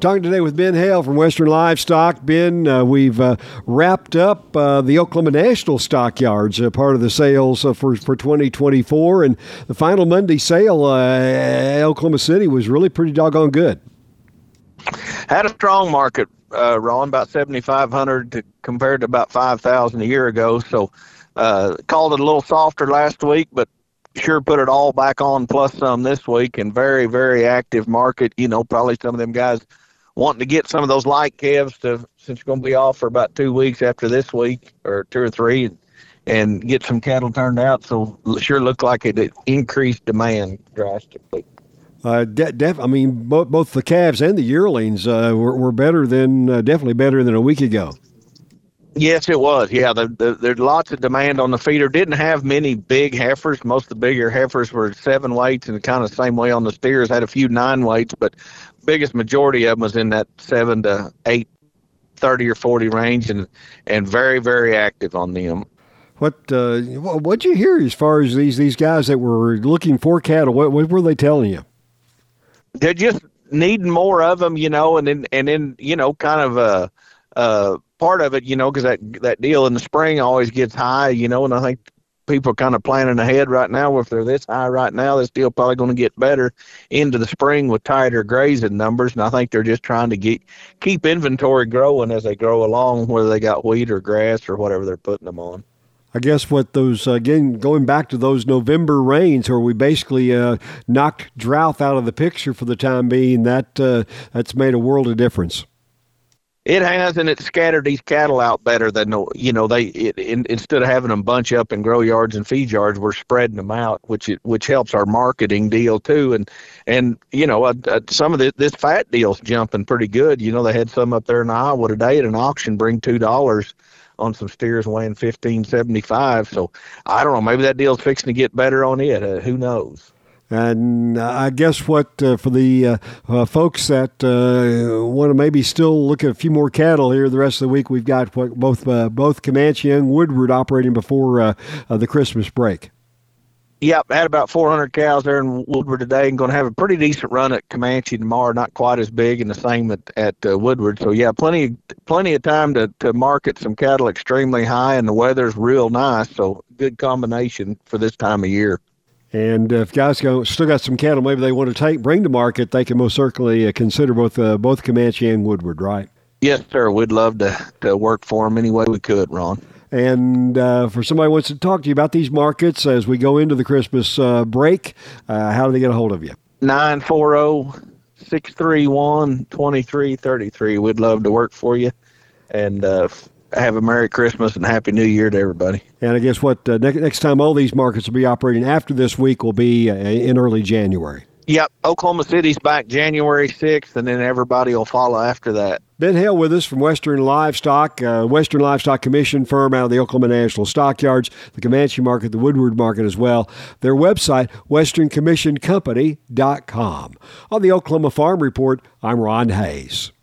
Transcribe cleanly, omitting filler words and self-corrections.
Talking today with Ben Hale from Western Livestock. Ben, we've wrapped up the Oklahoma National Stockyards, part of the sales for 2024, and the final Monday sale at Oklahoma City was really pretty doggone good. Had a strong market, Ron, about 7,500 compared to about 5,000 a year ago. So called it a little softer last week, but sure put it all back on plus some this week, and very, very active market. You know, probably some of them guys wanting to get some of those light calves since you're going to be off for about 2 weeks after this week or 2 or 3 and get some cattle turned out. So sure looked like it increased demand drastically. I mean, both the calves and the yearlings were better than definitely better than a week ago. Yes, it was. Yeah, there's lots of demand on the feeder. Didn't have many big heifers. Most of the bigger heifers were 7 weights, and kind of the same way on the steers. Had a few 9 weights, but biggest majority of them was in that 7 to 8, 30 or 40 range, and very, very active on them. What'd you hear as far as these guys that were looking for cattle? What were they telling you? They're just needing more of them, you know, and then you know, kind of part of it, you know, because that deal in the spring always gets high, you know, and I think people are kind of planning ahead right now. If they're this high right now, this deal probably going to get better into the spring with tighter grazing numbers, and I think they're just trying to keep inventory growing as they grow along, whether they got wheat or grass or whatever they're putting them on. I guess what those, again, going back to those November rains where we basically knocked drought out of the picture for the time being, that's made a world of difference. It has, and it's scattered these cattle out better than, you know, instead of having them bunch up in grow yards and feed yards, we're spreading them out, which helps our marketing deal too. And you know, some of this fat deal's jumping pretty good. You know, they had some up there in Iowa today at an auction bring $2 on some steers weighing 15.75. So I don't know, maybe that deal's fixing to get better on it. Who knows? And I guess what for the folks that want to maybe still look at a few more cattle here the rest of the week, we've got both Comanche and Woodward operating before the Christmas break. Yep, had about 400 cows there in Woodward today, and going to have a pretty decent run at Comanche tomorrow. Not quite as big, and the same at Woodward. So yeah, plenty of time to market some cattle extremely high, and the weather's real nice. So good combination for this time of year. And if guys still got some cattle maybe they want to bring to market, they can most certainly consider both Comanche and Woodward, right? Yes, sir. We'd love to work for them any way we could, Ron. And for somebody who wants to talk to you about these markets as we go into the Christmas break, how do they get a hold of you? 940-631-2333. We'd love to work for you. And have a Merry Christmas and Happy New Year to everybody. And I guess next time all these markets will be operating after this week will be in early January. Yep. Oklahoma City's back January 6th, and then everybody will follow after that. Ben Hale with us from Western Livestock, Western Livestock Commission firm out of the Oklahoma National Stockyards, the Comanche market, the Woodward market as well. Their website, westerncommissioncompany.com. On the Oklahoma Farm Report, I'm Ron Hayes.